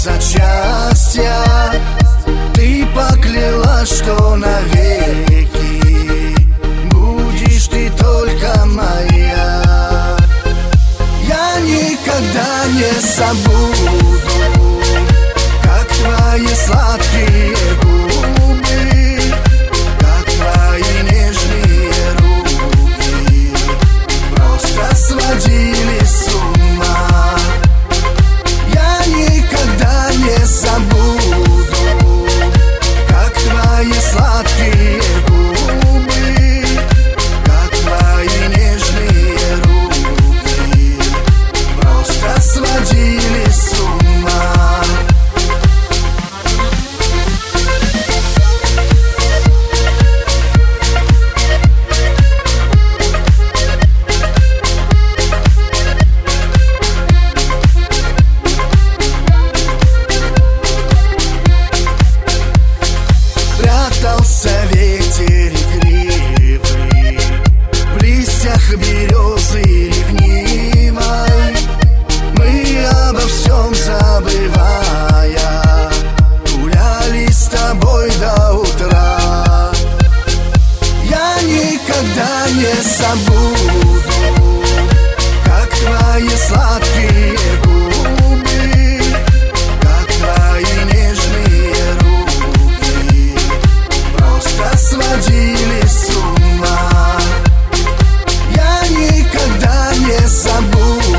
от счастья. Ты поклялась, что навеки будешь ты только моя. Я никогда не забуду, как твои сладкие губы, как твои нежные руки просто сводили с ума. Я никогда не забуду, как твои сладкие губы, как твои нежные руки просто сводили с ума. Прятался ветер игривый в листьях березы ревнивой. Мы обо всем забывая гуляли с тобой до утра. Я никогда не забуду, как твои сладкие губы, как твои нежные руки просто сводили с ума. Я никогда не забуду,